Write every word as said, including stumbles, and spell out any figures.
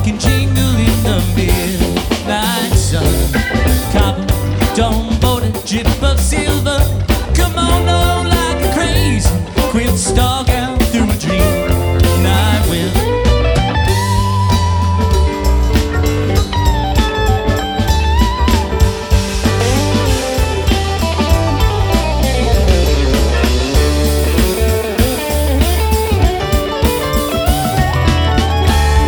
can jingle in the midnight sun. Copper, dome boated, drip of silver. Come on, oh, like a crazy crystal girl.